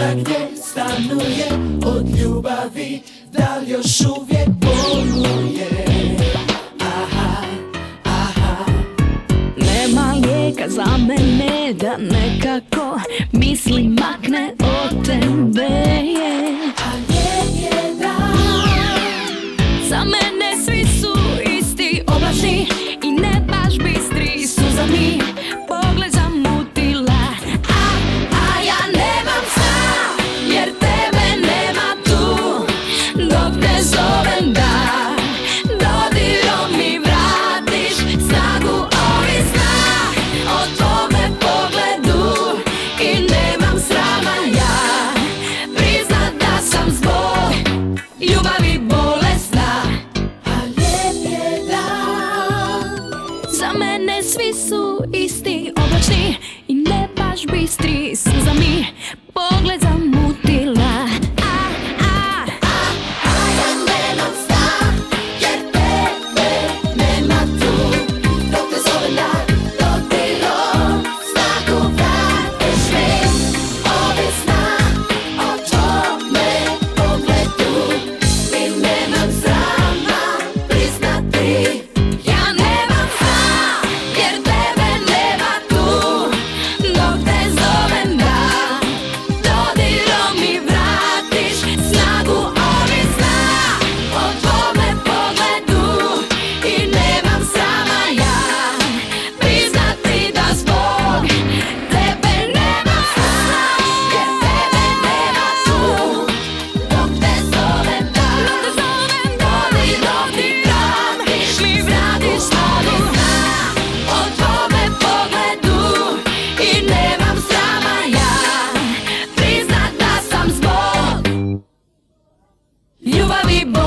gdje stanuje od ljubavi, da li još uvijek boluje? Aha, aha. Nema lijeka za mene da nekako misli makne od tebe. A lijek je da za mene svi su isti, oblačni i ne baš bistri, suzami pogled zamutila. A ja nemam sna, jer tebe nema tu, dok te zovem da dodirom mi vratiš snagu ovih sna. O tome pogledu i nemam srama ja priznat da sam zbog ljubavi bolesna. a lijep je dan. Za mene svi su isti, oblačni i ne baš bistri, suzami pogled zamutila. A ja nemam sna, jer tebe nema tu, dok te zovem da dodirom snagu vratiš mi ovih sna. O tome pogledu i nemam srama priznati. Ja nemam sna, jer tebe nema tu, dok te zovem da dodirom mi vratiš snagu ovih sna. O tome pogledu i nemam srama ja priznati da zbog tebe nemam sna, Jer tebe nema tu, dok te zovem da dodirom mi vratiš snagu ovih sna. O tome pogledu i nemam srama ja priznat da sam zbog ljubavi